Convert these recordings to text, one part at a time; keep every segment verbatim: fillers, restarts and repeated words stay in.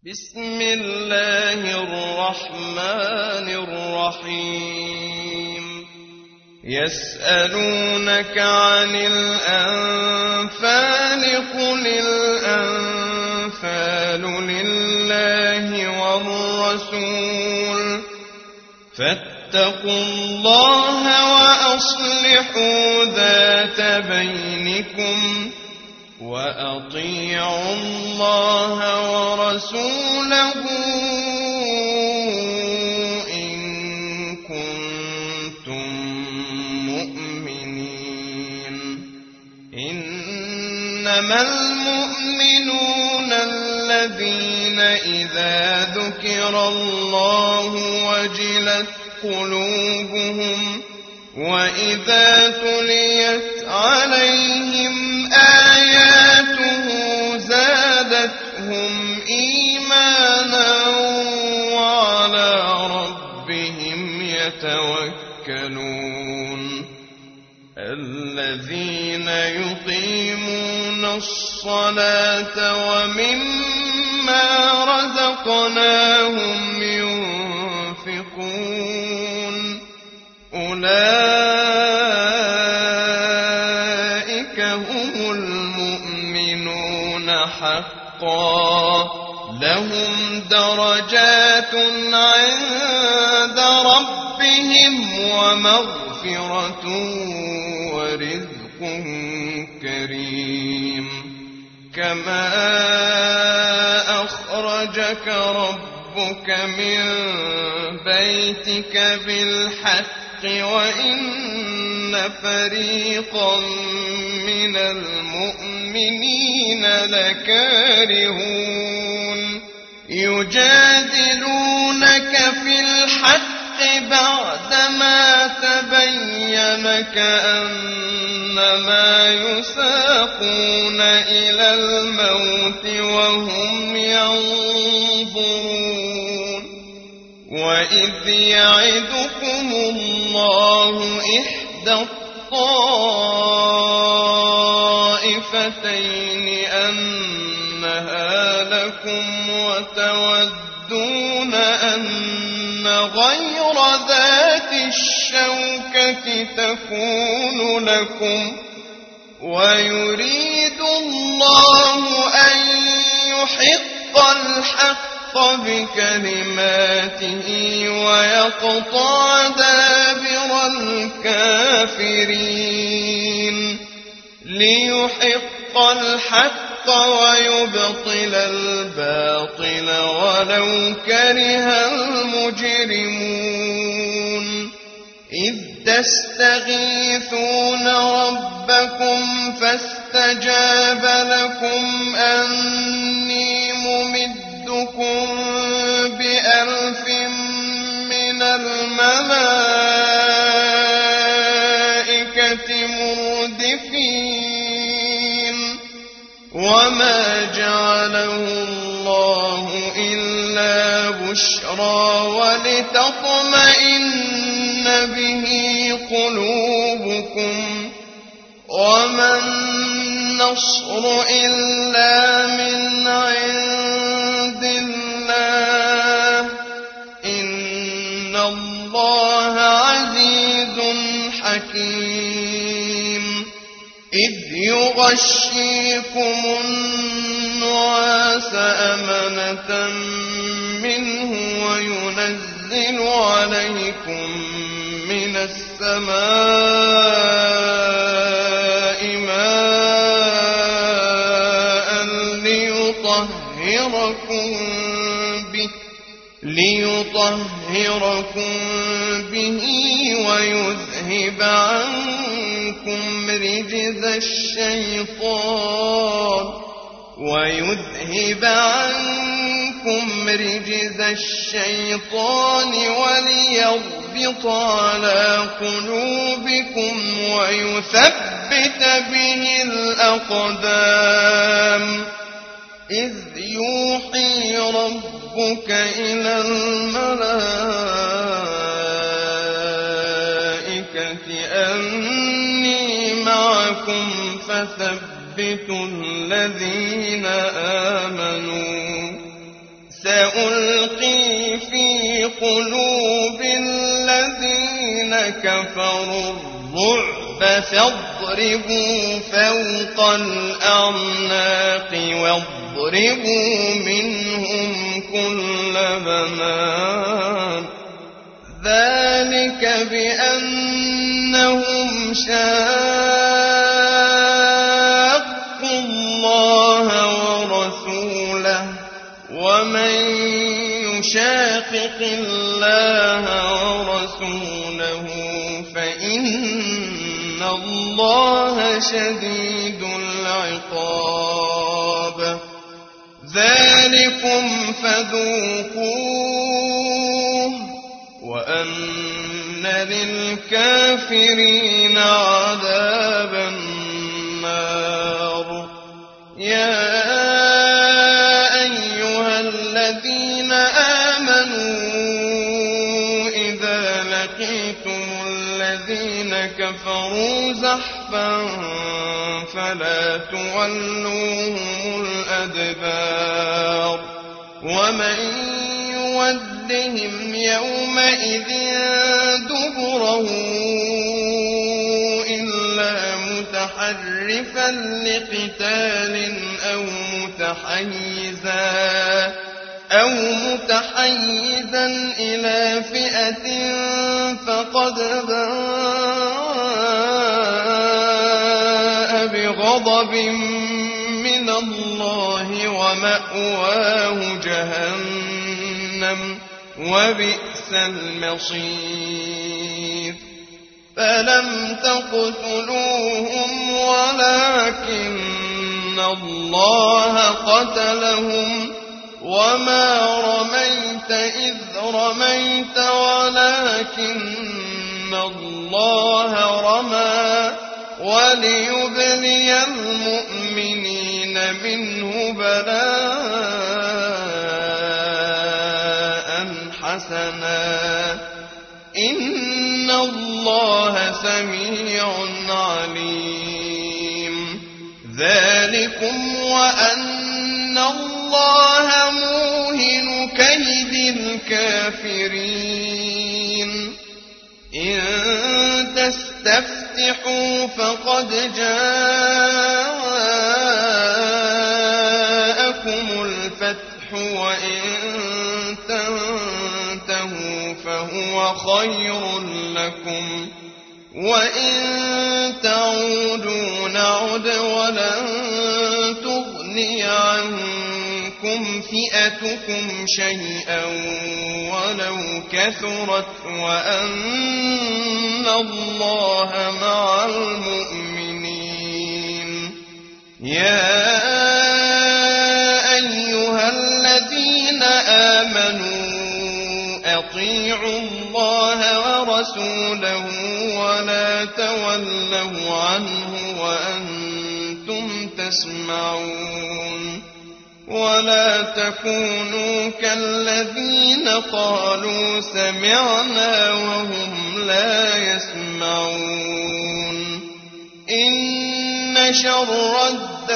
بسم الله الرحمن الرحيم يسألونك عن الأنفال قل الأنفال لله والرسول فاتقوا الله وأصلحوا ذات بينكم وأطيعوا الله ورسوله إن كنتم مؤمنين إنما المؤمنون الذين إذا ذكر الله وجلت قلوبهم وإذا تليت عليهم آياته زادتهم إيمانا وعلى ربهم يتوكلون الذين يقيمون الصلاة ومما رزقناهم ينفقون أولئك هم المؤمنون حقا لهم درجات عند ربهم ومغفرة ورزق كريم كما أخرجك ربك من بيتك بالحق وإن فريقا من المؤمنين لكارهون يجادلونك في الحق بعدما تبين كأنما يساقون إلى الموت وهم ينظرون وإذ يعدكم الله إحدى الطائفتين أنها لكم وتودون أن غير ذات الشوكة تكون لكم ويريد الله أن يحق الحق بكلماته ويقطع دابر الكافرين ليحق الحق ويبطل الباطل ولو كره المجرمون إذ تستغيثون ربكم فاستجاب لكم أني ممدكم بألف من الملائكة مردفين وما جعله الله إلا بشرى ولتطمئن به قلوبكم وما النصر إلا من عند الله إن الله عزيز حكيم إذ يغشيكم النعاس أمنة منه وينزل عليكم من السماء ماء ليطهركم به ليطهركم به ويذهب عنكم رجز الشيطان ويذهب عنكم رجز الشيطان وليربط على قلوبكم ويثبت به الأقدام إذ يوحي ربك إلى الملائكة أني معكم فثبتوا الذين آمنوا سألقي في قلوب الذين كفروا الرعب فاضربوا فوق الأعناق واضربوا منهم كل بنان ذلك بأنهم شاقوا الله ورسوله ومن يشاقق الله ورسوله فإن الله شديد العقاب ذلكم فذوقوه وأن للكافرين عذاب النار يا أيها الذين آمنوا إذا لقيتم الذين كفروا زحفا فلا تولوهم الأدبار ومن يودهم يومئذ دبره إلا متحرفا لقتال أو متحيزا أو متحيزا إلى فئة فقد باء بغضب من الله ومأواه جهنم وبئس المصير فلم تقتلوهم ولكن الله قتلهم وما رميت إذ رميت ولكن الله رمى وليبلي المؤمنين منه بلاء حسنا إن الله سميع عليم ذلكم وأن الله موهن كيد الكافرين إن تستفتحوا فقد جاءكم الفتح وإن تنتهوا فهو خير لكم وإن تعودوا نعد ولن تغني عنكم فئتكم شيئا ولو كثرت وأن الله مع المؤمنين يا أيها الذين آمنوا أطيعوا الله ورسوله ولا تولوا عنه وأنتم تسمعون ولا تكونوا كالذين قالوا سمعنا وهم لا يسمعون إن شر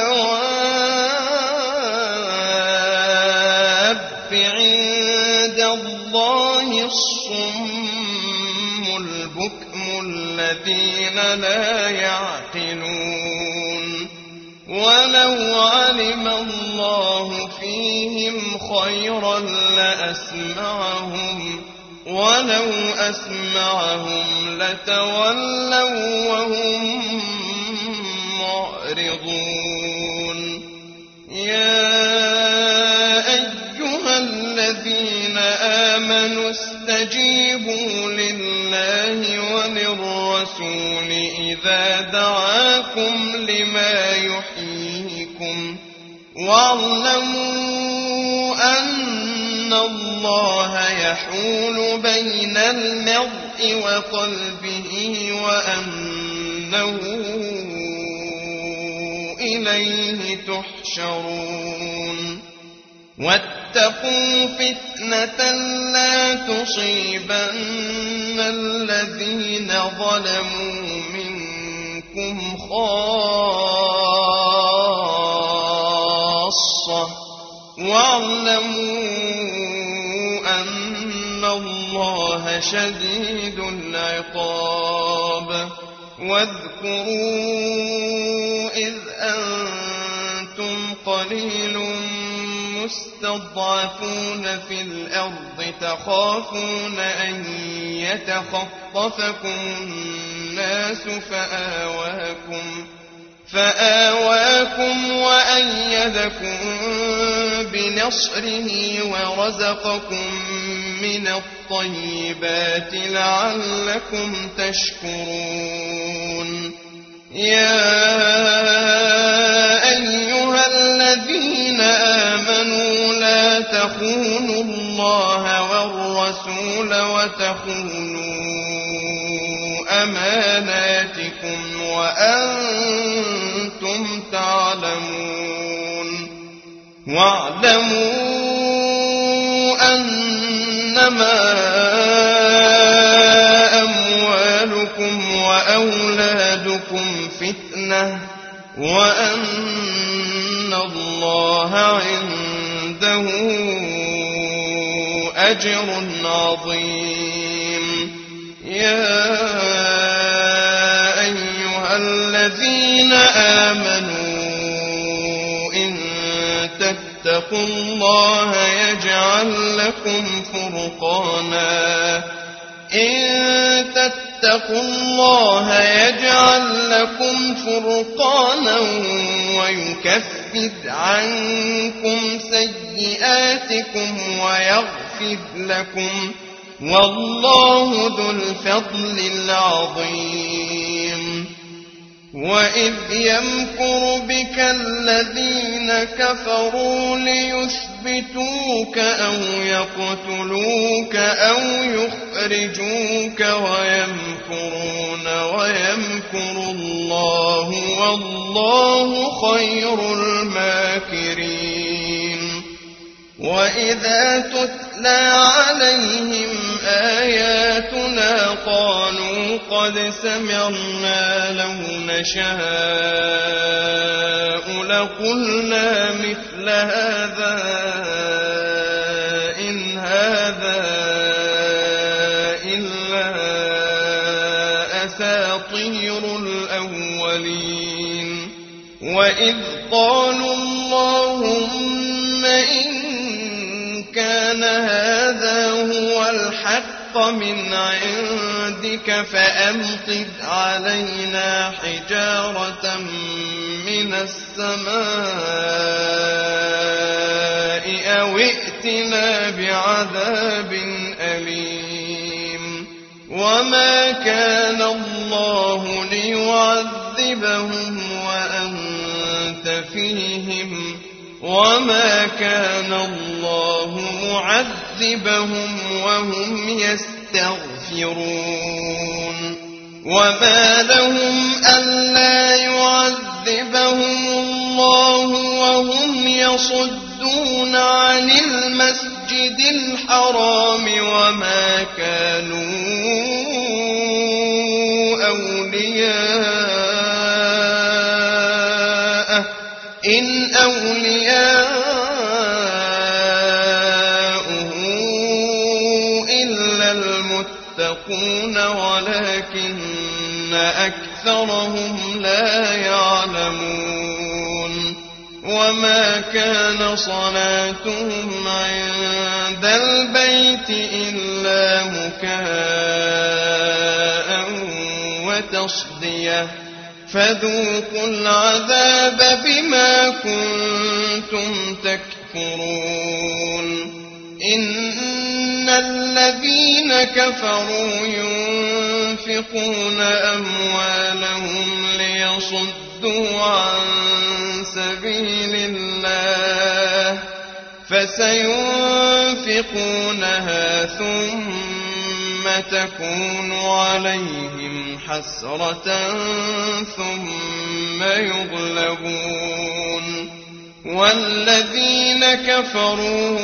الدواب عند الله الصم البكم الذين لا يعقلون ولو علم الله فيهم خيرا لأسمعهم ولو أسمعهم لتولوا وهم معرضون يا أيها الذين آمنوا استجيبوا لله وللرسول إذا دعاكم لما يحييكم واعلموا أن الله يحول بين المرء وقلبه وأنه إليه تحشرون واتقوا فتنة لا تصيبن الذين ظلموا منكم خاصة واعلموا الله شديد العقاب. واذكروا إذ أنتم قليل مستضعفون في الأرض تخافون أن يتخطفكم الناس فآواكم فآواكم وأيدكم بنصره ورزقكم من الطيبات لعلكم تشكرون. يا أيها الذين آمنوا لا تخونوا الله والرسول وتخونوا أماناتكم وأنتم تعلمون. واعلموا أنما أموالكم وأولادكم فتنة وأن الله عنده أجر عظيم. يا أيها الذين آمنوا إن تتقوا الله يجعل لكم فرقانا إن تتقوا الله يجعل لكم فرقانا ويكفر عنكم سيئاتكم ويغفر لكم والله ذو الفضل العظيم. وإذ يمكر بك الذين كفروا ليثبتوك أو يقتلوك أو يخرجوك ويمكرون ويمكر الله والله خير الماكرين. وإذا تتلى عليهم آياتنا قالوا قد سمعنا لو نشاء لقلنا مثل هذا إن هذا إلا أساطير الأولين. وإذ قالوا اللهم إن كان هذا هو الحق من عندك فأمطر علينا حجارة من السماء أو ائتنا بعذاب أليم. وما كان الله ليعذبهم وأنت فيهم وما كان الله معذبهم وهم يستغفرون. وما لهم ألا يعذبهم الله وهم يصدون عن المسجد الحرام وما كانوا أولياءه إن أولياؤه إلا المتقون ولكن أكثرهم لا يعلمون. وما كان صلاتهم عند البيت إلا مكاء وتصدية فذوقوا العذاب بما كنتم تكفرون. إن الذين كفروا ينفقون أموالهم ليصدوا عن سبيل الله فسينفقونها ثم تكون عليهم حسرة ثم يغلبون والذين كفروا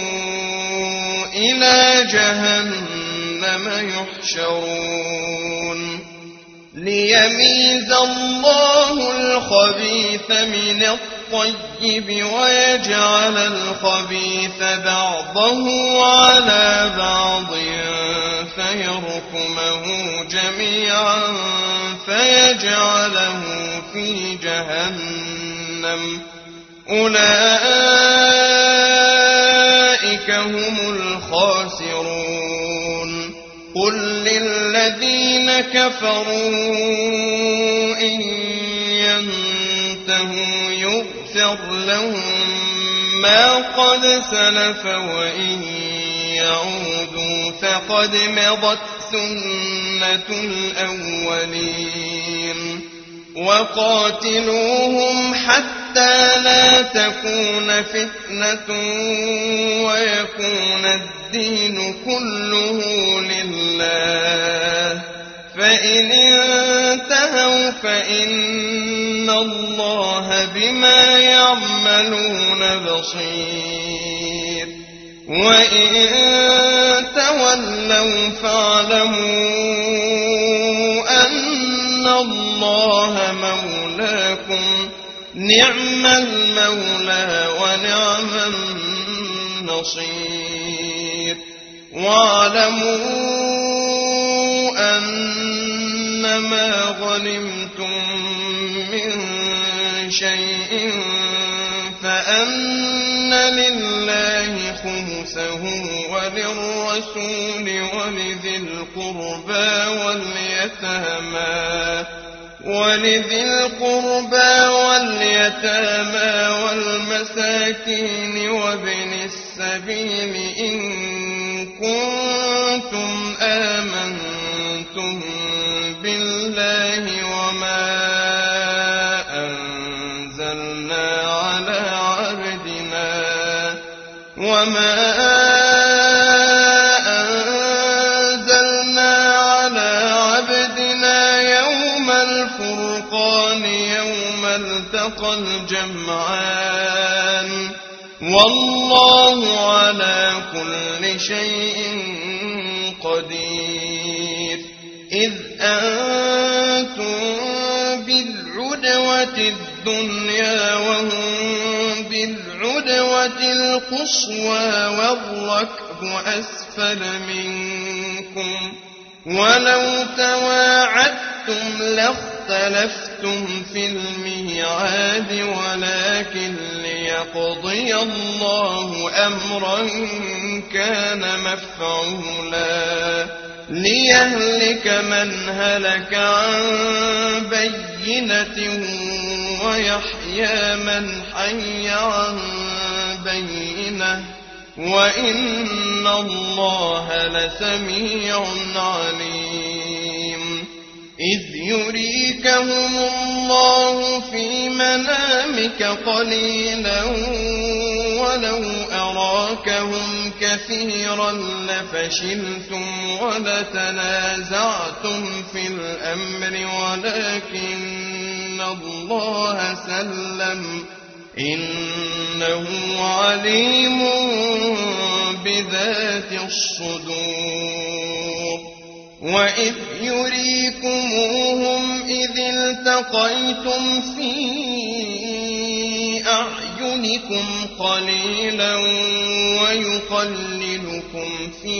إلى جهنم يحشرون ليميز الله الخبيث من الطيب ويجعل الخبيث بعضه على بعض فيركمه جميعا فيجعله في جهنم أولئك هم الخاسرون قل للذين كفروا إن ينتهوا يغفر لهم ما قد سلف وإن يعودوا فقد مضت سنة الأولين وقاتلوهم حتى لا تكون فتنة ويكون الدين كله لله فإن انتهوا فإن الله بما يعملون بصير وإن تولوا فاعلموا أن الله مولاكم نعم المولى ونعم النصير واعلموا أنما غنمتم من شيء فأن لله خمسه وللرسول ولذي القربى واليتامى ولذي القربى واليتامى والمساكين وابن السبيل إن كنتم آمنتم بالله وما أنزلنا على عبدنا وما أنزلنا على عبدنا يوم الفرقان يوم التقى الجمعان والله على كل شيء قدير إذ أنتم بالعدوة الدنيا وهم بالعدوة القصوى والركب أسفل منكم ولو تواعدتم لاختلفتم في الميعاد ولكن ليقضي الله أمرا كان مفعولا ليهلك من هلك عن بينة ويحيى من حي عن بينة وإن الله لسميع عليم إذ يريكهم الله في منامك قليلا ولو أراكهم كثيرا لفشلتم ولتنازعتم في الأمر ولكن الله سلم إنه عليم بذات الصدور وإذ يريكموهم إذ التقيتم في أعينكم قليلا ويقللكم في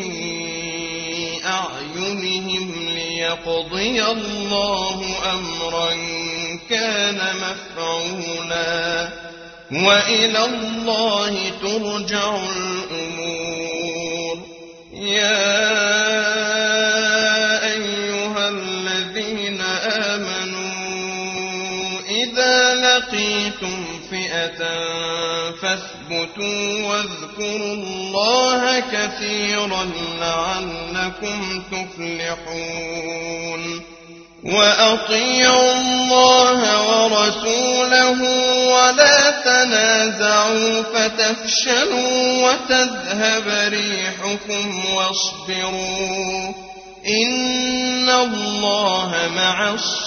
أعينهم ليقضي الله أمرا كان مفعولا وإلى الله ترجع الأمور يا أيها الذين آمنوا إذا لقيتم فئة فاثبتوا واذكروا الله كثيرا لعلكم تفلحون وأطيعوا الله ورسوله ولا تنازعوا فتفشلوا وتذهب ريحكم واصبروا إن الله مع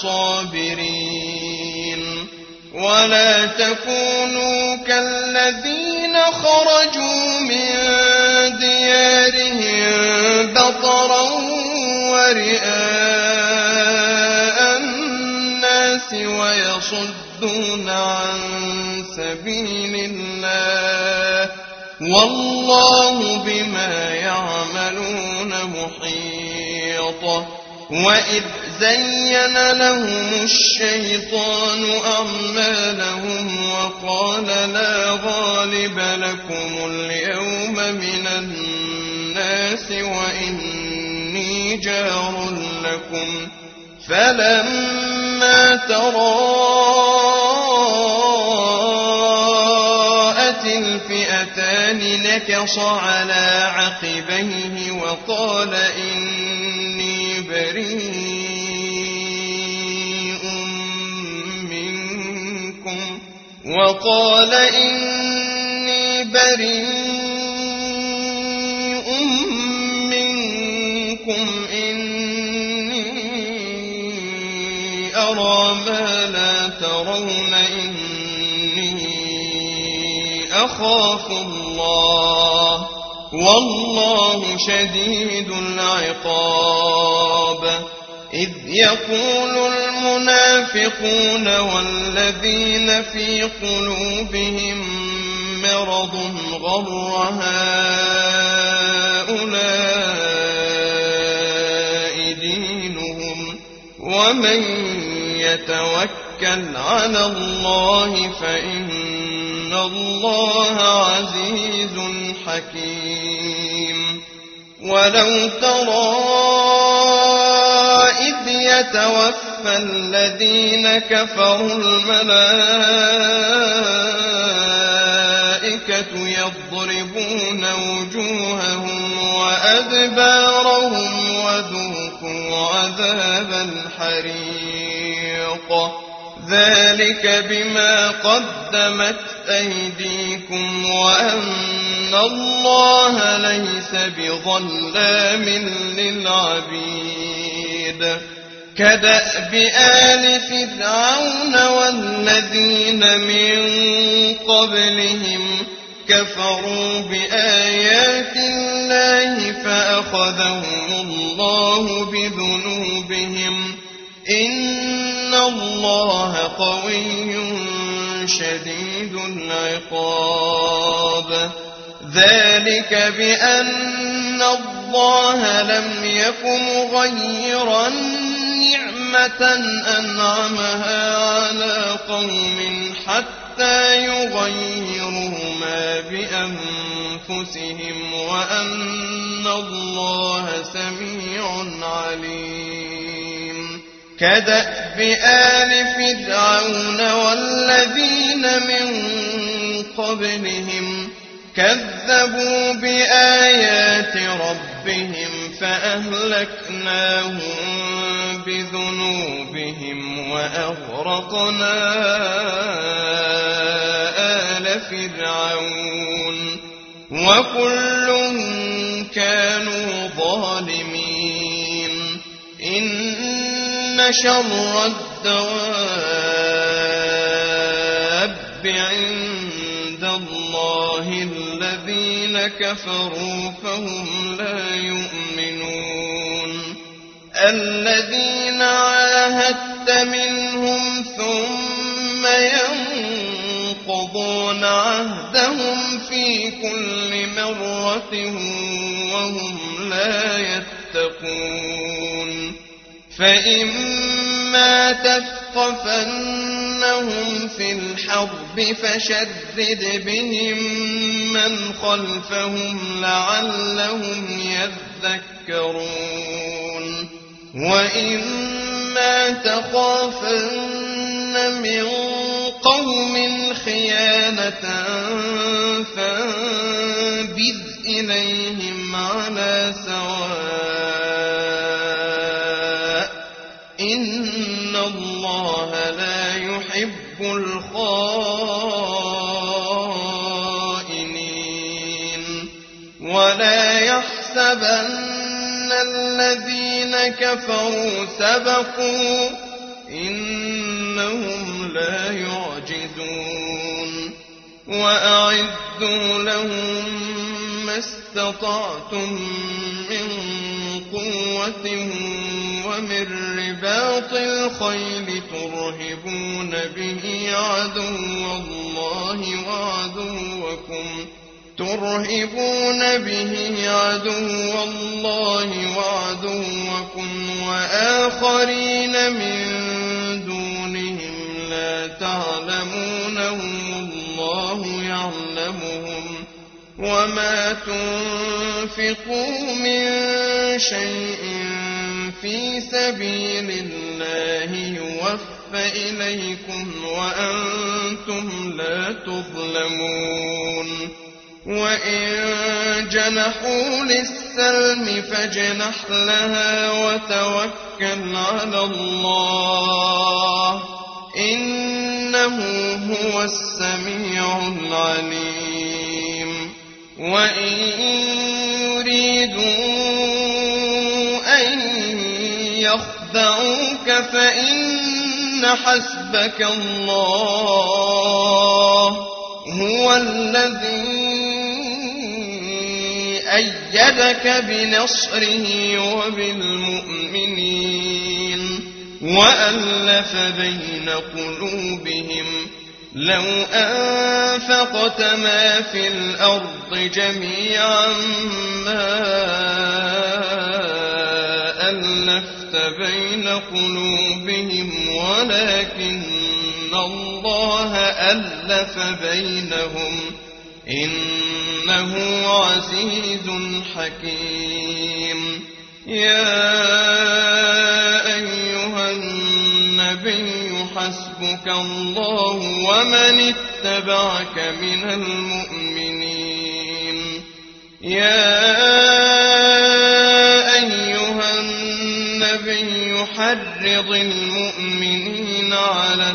الصابرين ولا تكونوا كالذين خرجوا من ديارهم بطرا ورئاء الناس ويصدون عن سبيل الله والله بما يعملون محيط. وإذ زين لهم الشيطان أعمالهم وقال لا غالب لكم اليوم من الناس وإني جار لكم فلما تراءت الفئتان نكص على عقبيه وقال إني بريء منكم وقال إني بريء منكم إني أرى ما لا ترون إني أخاف الله والله شديد العقاب. إذ يقول المنافقون والذين في قلوبهم مرض غر هؤلاء دينهم ومن يتوكل على الله فإن الله عزيز حكيم. ولو ترى إذ يتوفى الذين كفروا الملائكة يضربون وجوههم وأدبارهم وذوقوا عذاب الحريق ذلك بما قدمت أيديكم وأن الله ليس بظلام للعبيد. كدأب آل فرعون والذين من قبلهم كفروا بآيات الله فأخذهم الله بذنوبهم إن الله قوي شديد العقاب. ذلك بأن الله لم يكن مغيرا نعمة أنعمها على قوم حتى يغيروا ما بأنفسهم وأن الله سميع عليم. كدأب آل فرعون والذين من قبلهم كذبوا بآيات ربهم فأهلكناهم بذنوبهم وأغرقنا آل فرعون وكل كانوا ظالمين. إن شر الدواب عند الله الذين كفروا فهم لا يؤمنون. الذين عاهدت منهم ثم ينقضون عهدهم في كل مرة وهم لا يتقون. فإما تثقفنهم في الحرب فشرد بهم من خلفهم لعلهم يذكرون. وإما تخافن من قوم خيانة فانبذ إليهم على سواء إن الله لا يحب الخائنين. ولا يحسبن الذين كفروا سبقوا إنهم لا يعجزون. وأعدوا لهم ما استطعتم من قوة ومن رباط الخيل ترهبون به عدو الله وعدوكم ترهبون به عدو الله وعدوكم وآخرين من دونهم لا تعلمونهم الله يعلمهم وما تنفقوا من شيء في سبيل الله يوفى إليكم وأنتم لا تظلمون وإن جنحوا للسلم فاجنح لها وتوكل على الله إنه هو السميع العليم وإن يريدوا أن يخدعوك فإن حسبك الله هو الذي أيدك بنصره وبالمؤمنين وألف بين قلوبهم لو أنفقت ما في الأرض جميعا ما ألفت بين قلوبهم ولكن الله ألف بينهم إنه عزيز حكيم يا أيها النبي حسبك الله ومن اتبعك من المؤمنين يا أيها النبي حرض المؤمنين على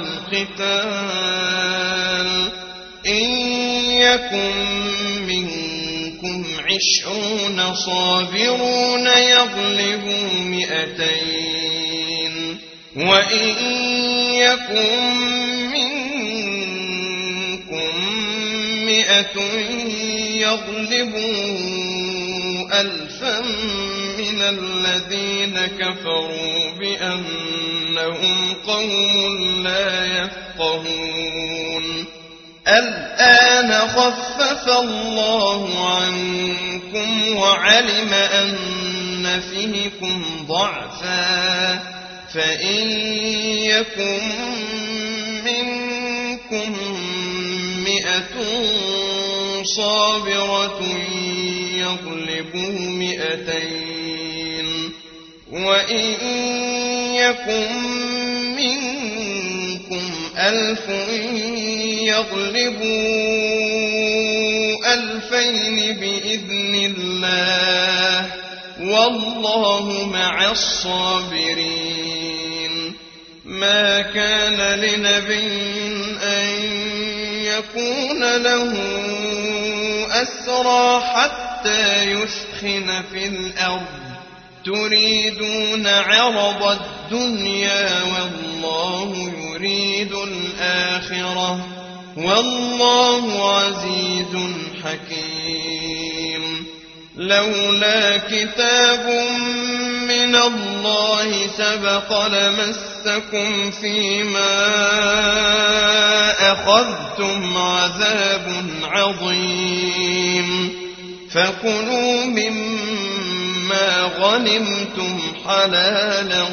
القتال إن يكن منكم عشرون صابرون يغلبوا مئتين وإن يكن منكم مئة يغلبوا ألفا من الذين كفروا بأنهم قوم لا يفقهون الآن خفف الله عنكم وعلم أن فيكم ضعفا فإن يكن منكم مئة صابرة يغلبوا مئتين وإن يكن منكم ألف يغلبوا ألفين بإذن الله والله مع الصابرين ما كان لنبي أن يكون له أسرى حتى يثخن في الأرض تريدون عرض الدنيا والله يريد الآخرة والله عزيز حكيم لولا كتاب من الله سبق لمسكم فيما أخذتم عذاب عظيم فكلوا مما غنمتم حلالا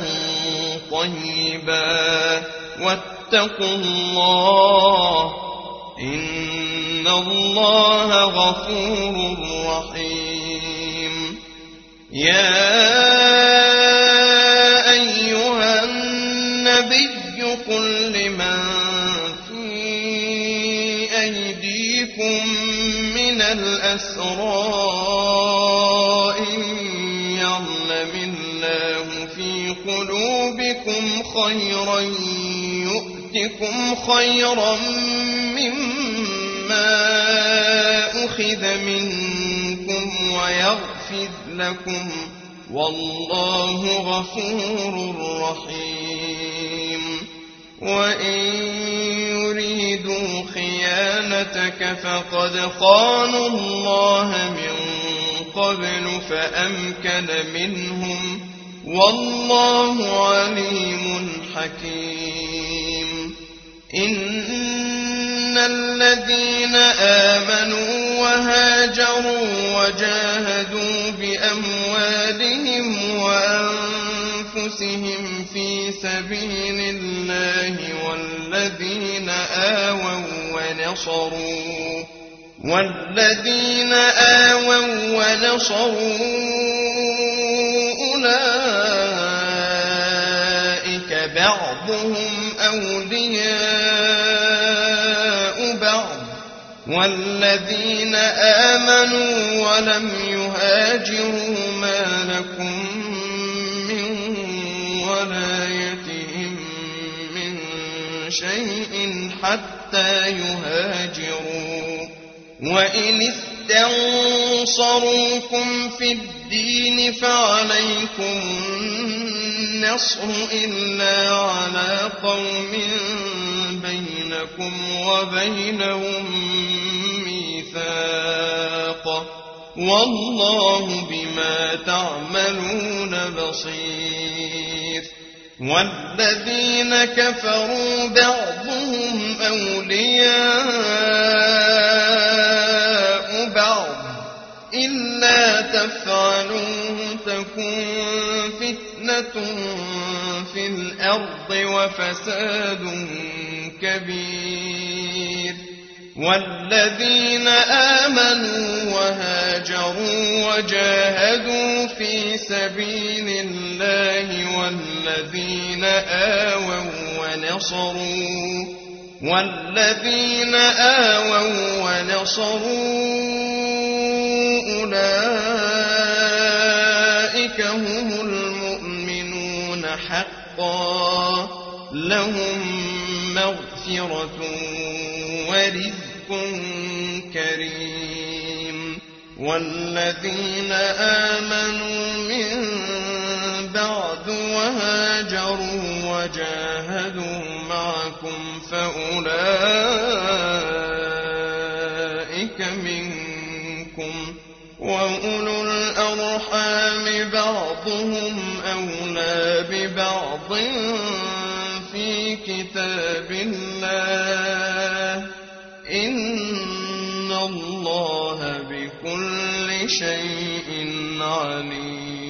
طيبا واتقوا الله إن الله غفور رحيم يا أيها النبي قل لمن في أيديكم من الأسرى إن يعلم الله في قلوبكم خيرا يؤتكم خيرا مما أخذ منكم ويغفر لكم والله غفور رحيم وإن يريدوا خيانتك فقد خانوا الله من قبل فأمكن منهم والله عليم حكيم إن الذين آمنوا وهاجروا وجاهدوا بأموالهم وأنفسهم في سبيل الله والذين آووا ونصروا والذين آووا ونصروا أولئك بعضهم أولياء بعض والذين آمنوا ولم يهاجروا ما لكم من ولايتهم من شيء حتى يهاجروا وإن استنصروكم في الدين فعليكم النصر إلا على قوم بينكم وبينهم ميثاق والله بما تعملون بصير والذين كفروا بعضهم أولياء بعض إلا تفعلوه تكن فتنة في الأرض وفساد كبير والذين آمنوا وهاجروا وجاهدوا في سبيل الله والذين آووا ونصروا والذين آووا ونصروا أولئك هم المؤمنون حقا لهم مغفرة ورزق كريم والذين آمنوا من بعد وهاجروا وجاهدوا معكم فأولئك منكم وأولو الأرحام بعضهم أولى ببعض في كتاب الله إن الله بكل شيء عليم.